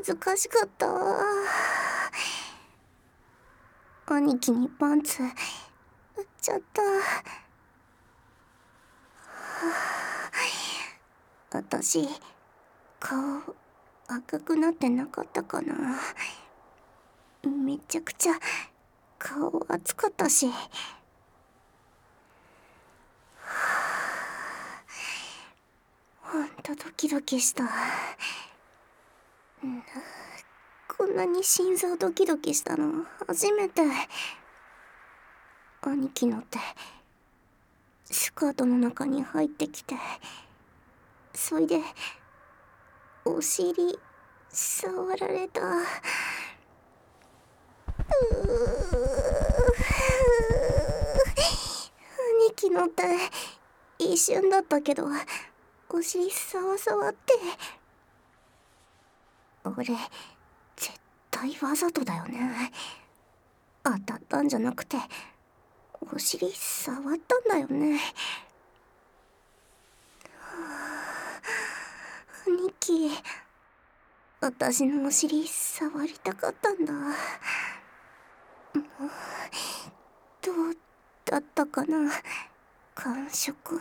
ずかしかった。兄貴にパンツ売っちゃった。私顔赤くなってなかったかな。めちゃくちゃ顔熱かったし。ほんとドキドキした。こんなに心臓ドキドキしたの初めて。兄貴の手スカートの中に入ってきて、そいでお尻触られた。兄貴の手一瞬だったけどお尻触って。俺絶対わざとだよね。当たったんじゃなくてお尻触ったんだよね。兄貴、私のお尻触りたかったんだ。どうだったかな、感触。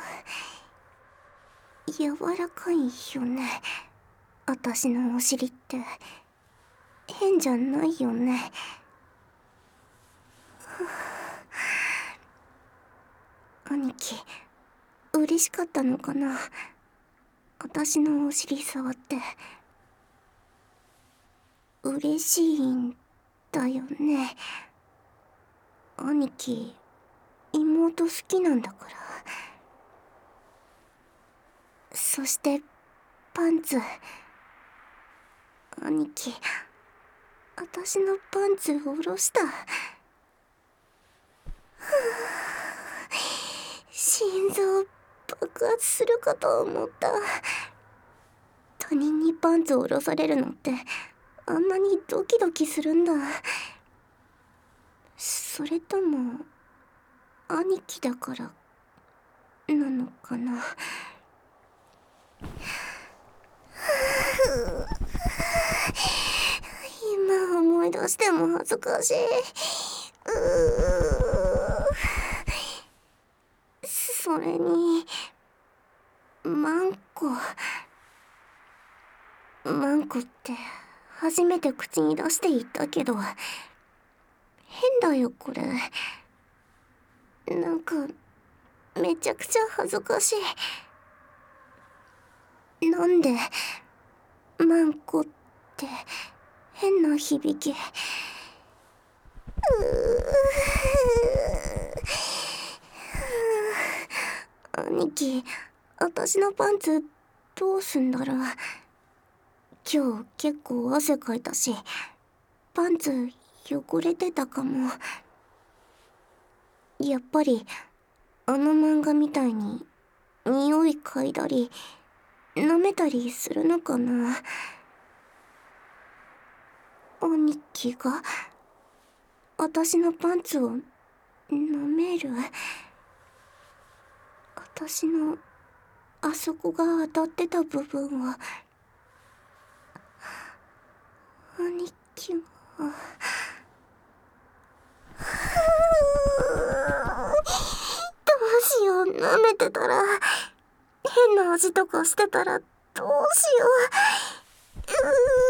柔らかいよね、私のお尻って。変じゃないよね。兄貴、嬉しかったのかな、私のお尻触って。嬉しいんだよね。兄貴、妹好きなんだから。そしてパンツ。兄貴、私のパンツ下ろした。心臓爆発するかと思った。他人にパンツを下ろされるのってあんなにドキドキするんだ。それとも兄貴だからなのかな。今思い出しても恥ずかしい。それにマンコって初めて口に出して言ったけど変だよこれ。なんかめちゃくちゃ恥ずかしい。なんでマンコって変な響き。兄貴、私のパンツどうすんだろう。今日結構汗かいたしパンツ汚れてたかも。やっぱりあの漫画みたいに匂い嗅いだり舐めたりするのかな。兄貴が私のパンツを舐める。私のあそこが当たってた部分を兄貴が。どうしよう、舐めてたら変な味とかしてたらどうしよう。